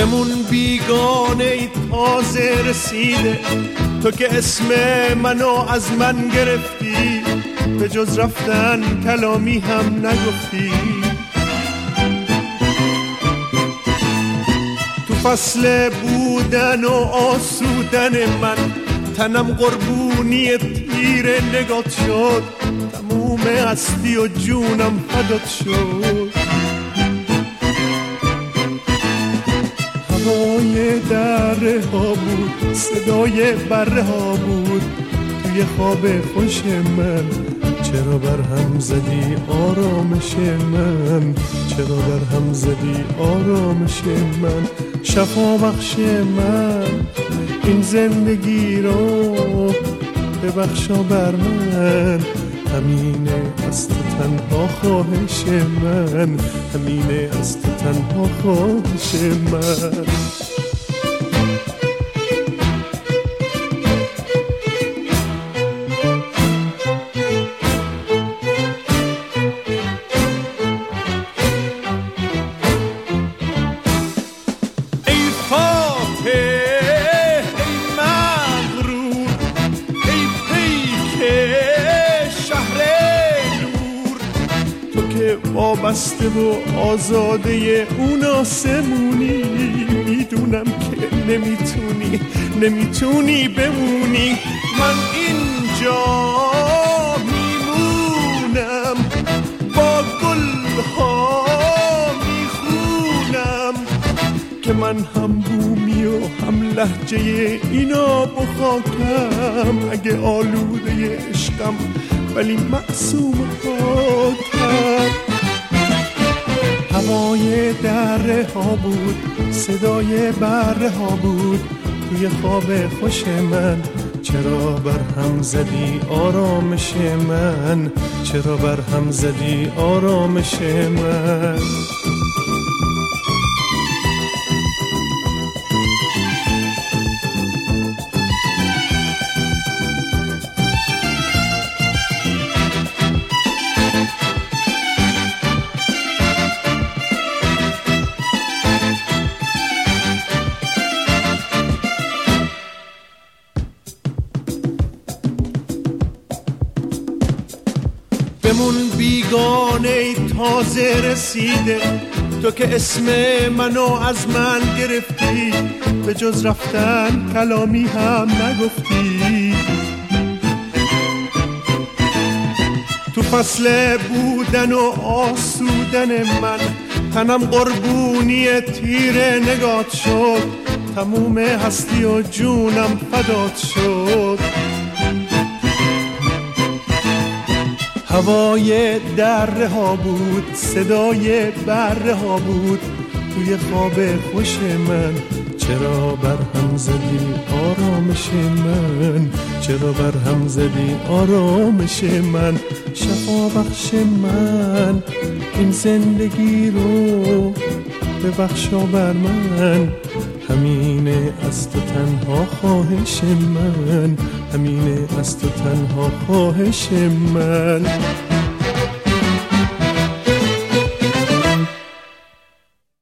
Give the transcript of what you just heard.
بمون بیگانه ای تازه رسیده، تو که اسم منو از من گرفتی، به جز رفتن کلامی هم نگفتی. تو فصل بودن و آسودن من، تنم قربونی تیر نگات شد، تموم هستی و جونم فدات شد. هوای دره ها بود، صدای بره ها بود، توی خواب خوش من چرا برهم زدی آرامش من، چرا برهم زدی آرامش من. شفا بخش من این زندگی رو ببخشا بر من، همینه از تو تنها خواهش من، همینه از تو تنها خواهش من. وابسته و آزاده اون آسمونی، میدونم که نمیتونی بمونی. من اینجا میمونم، با گلها میخونم که من هم بومی و هم لهجه اینا بخاکم. اگه آلوده عشقم ولی معصوم خاکم. هوای دره ها بود، صدای بره ها بود، توی خواب خوش من چرا برهم زدی آرامش من، چرا برهم زدی آرامش من. بمون بیگانه ای تازه رسیده، تو که اسم منو از من گرفتی، به جز رفتن کلامی هم نگفتی. تو فصل بودن و آسودن من، تنم قربونی تیر نگات شد، تموم هستی و جونم فدات شد. هوای دره ها بود، صدای بره ها بود، توی خواب خوش من چرا برهم زدی آرامش من، چرا برهم زدی آرامش من. شفا بخش من این زندگی رو ببخشا بر من، همینه از تو تنها خواهش من، همینه از تو تنها خواهش من.